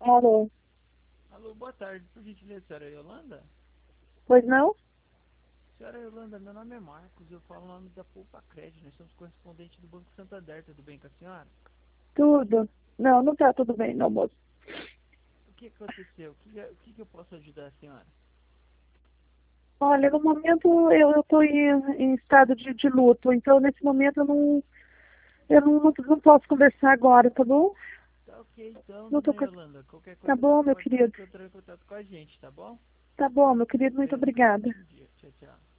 Alô, Alô, boa tarde. Por gentileza, senhora Yolanda? pois não? Senhora Yolanda, meu nome é Marcos. Eu falo o nome da Poupa Crédito. Nós somos correspondentes do Banco Santander. Tudo bem com a senhora? Tudo. Não, não tá tudo bem, não, moço. O que aconteceu? O que eu posso ajudar a senhora? Olha, no momento eu tô em estado de luto, então nesse momento eu não posso conversar agora, tá bom? Tá ok, então, Não tô dona com... Yolanda. Qualquer Tá coisa a bom, senhora meu pode estar querido? entrando em contato com a gente, tá bom? Tá bom, meu querido, muito Tenha um obrigada. bom dia. Tchau, tchau.